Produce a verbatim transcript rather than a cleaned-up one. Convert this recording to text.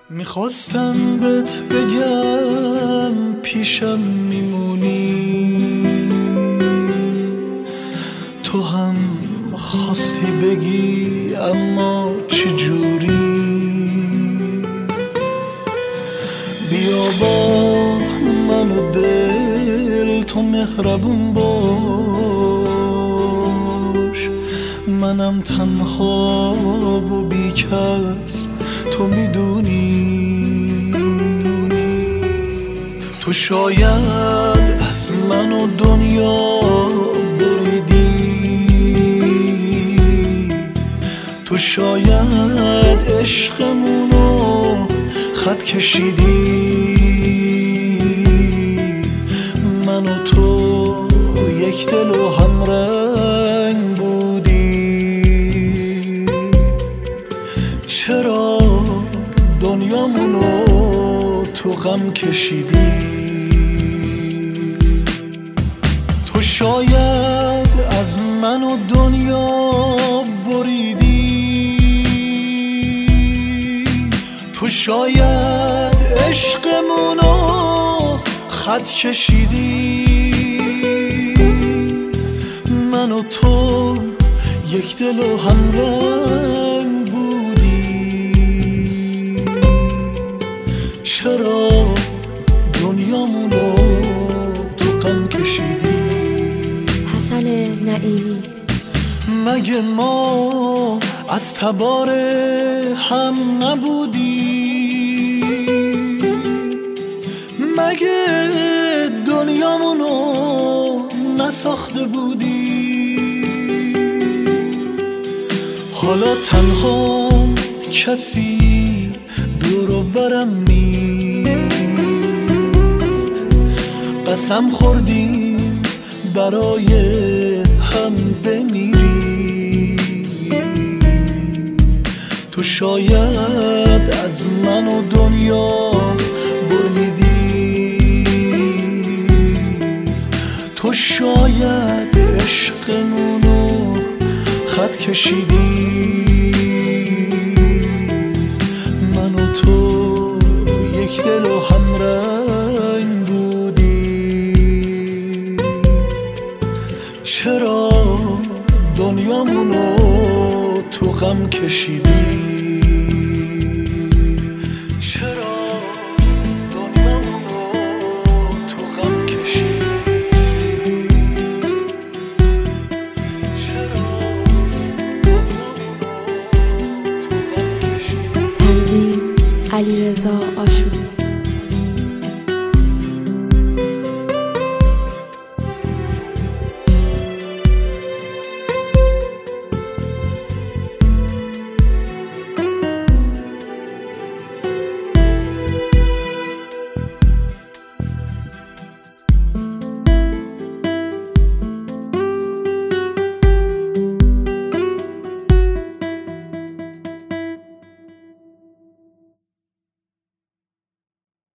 میخواستم بهت بگم پیشم میمونی، تو هم خواستی بگی اما چجوری. بیا با من و دل تو مهربون باش، منم تنها و بی کس تو میدونی. تو شاید از من و دنیا بریدی، تو شاید عشقمونو خط کشیدی. من و تو یک دل و همرنگ بودی، چرا دنیامونو تو غم کشیدی. تو شاید از من و دنیا بریدی، تو شاید عشقمونو خط کشیدی. من و تو یک دل و همرنگ بودی، چرا دنیامونو تو غم کشیدی. حسن نعیمی. مگه ما از تبار هم نبودی؟ مگه دنیامونو نساخته بودی؟ حالا تنها کسی دور و برم نیست، قسم خوردیم برای هم بمیری. تو شاید از من و دنیا بریدی، تو شاید عشقمونو خط کشیدی. من و تو یک دل و همرنگ بودی، چرا دنیامونو تو غم کشیدی. چرا دنیامونو تو غم کشیدی. چرا دنیامونو تو غم کشیدی. تنظیم علیرضا آشوری.